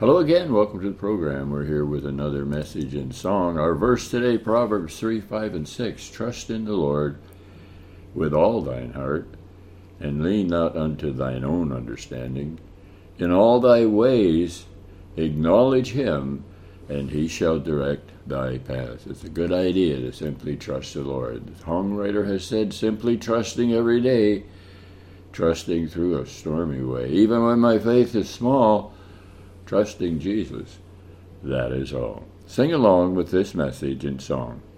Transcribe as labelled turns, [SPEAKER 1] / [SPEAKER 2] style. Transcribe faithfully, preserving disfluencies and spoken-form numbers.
[SPEAKER 1] Hello again, welcome to the program. We're here with another message in song. Our verse today, Proverbs three, five, and six. Trust in the Lord with all thine heart, and lean not unto thine own understanding. In all thy ways acknowledge him, and he shall direct thy path. It's a good idea to simply trust the Lord. The songwriter has said, simply trusting every day, trusting through a stormy way. Even when my faith is small, trusting Jesus, that is all. Sing along with this message in song.